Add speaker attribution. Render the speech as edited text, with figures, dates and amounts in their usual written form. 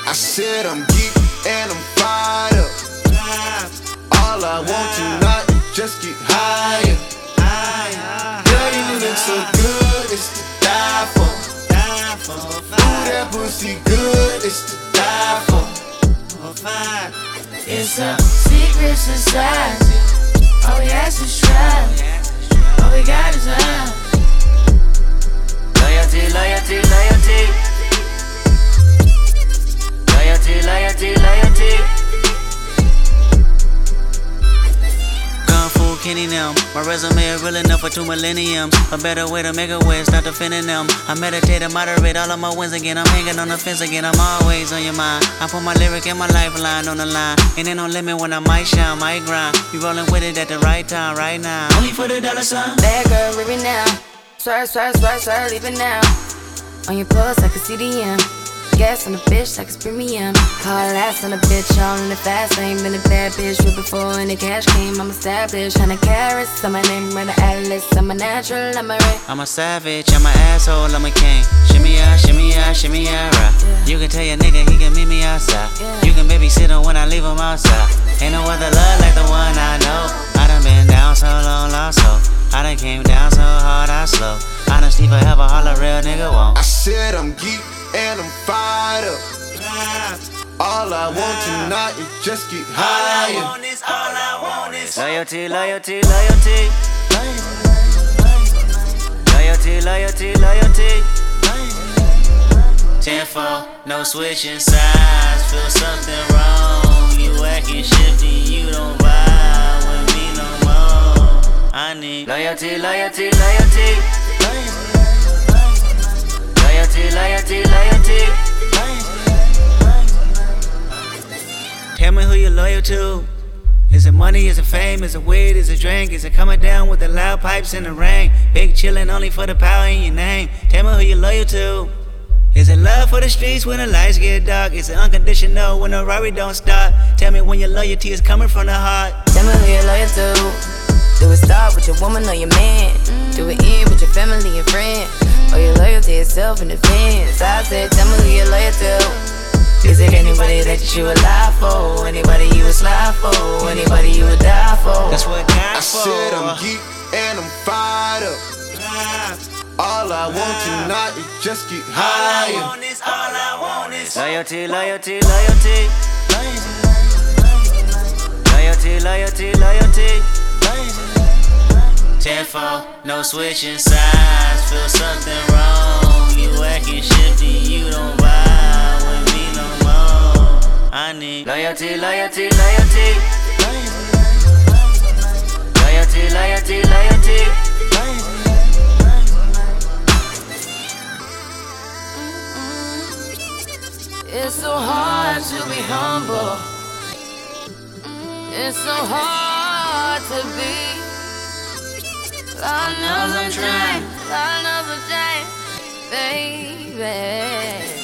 Speaker 1: I said I'm geek and I'm fired up. All I want tonight is just get higher. Girl, you look so good, it's to die for. Ooh, that pussy good, it's to die for.
Speaker 2: It's a secret society. All we ask is try. All we got is love. Loyalty, loyalty, loyalty. Loyalty, loyalty, loyalty.
Speaker 3: Kung Fu Kenny them. My resume is real enough for 2 millenniums. A better way to make a way, stop defending them. I meditate and moderate all of my wins again. I'm hanging on the fence again, I'm always on your mind. I put my lyric and my lifeline on the line. And ain't no limit when I might shine, might grind. You rolling with it at the right time, right now. Only for the dollar sign.
Speaker 2: Bad girl, leave it now. Swerve, swerve, swerve, swerve, leave it now. On your pulse, I can see the end. Gas on the bitch like it's premium. Call ass on a bitch, all in the fast lane. Been a bad bitch with before any cash came. I'm established, 100 carats. I'm my name, run the atlas. I'm a natural, I'm a ray.
Speaker 3: I'm a savage, I'm an asshole, I'm a king. Shimmy ya, shimmy ya, shimmy ya, right. You can tell your nigga he can meet me outside. You can babysit him when I leave him outside. Ain't no other love like the one I know. I done been down so long, lost hope. I done came down so hard, I slow. Honesty forever, all a real nigga won't.
Speaker 1: I said I'm geek and I'm fired up. All I want tonight is just get higher.
Speaker 3: All I want is loyalty, loyalty, loyalty. Loyalty, loyalty, loyalty. 10-4, no switching sides. Feel something wrong. You acting shifty, you don't vibe with me no more. I need loyalty, loyalty, loyalty. Loyalty, loyalty, loyalty. Tell me who you're loyal to. Is it money, is it fame, is it weed, is it drink? Is it coming down with the loud pipes in the rain? Big chillin' only for the power in your name. Tell me who you're loyal to. Is it love for the streets when the lights get dark? Is it unconditional when the Rari don't start? Tell me when your loyalty is coming from the heart.
Speaker 2: Tell me who you're loyal to. Do it start with your woman or your man? Do it end with your family and friends? Or your loyalty itself in defense? I said, tell me who you're loyal to. Is it anybody that you would lie for? Anybody you would slide for? Anybody you would die for?
Speaker 3: That's what
Speaker 1: I
Speaker 3: God's for.
Speaker 1: said I'm geek and I'm fired up. All I want tonight is just get higher.
Speaker 3: All I want is loyalty, loyalty, loyalty. Loyalty, loyalty, loyalty. 10-4, no switching sides. Feel something wrong. You acting shifty, you don't vibe with me no more. I need loyalty, loyalty, loyalty. Loyalty, loyalty, loyalty.
Speaker 2: It's so hard to be humble. It's so hard to be. Lord knows I'm trying. Lord knows I'm trying, baby.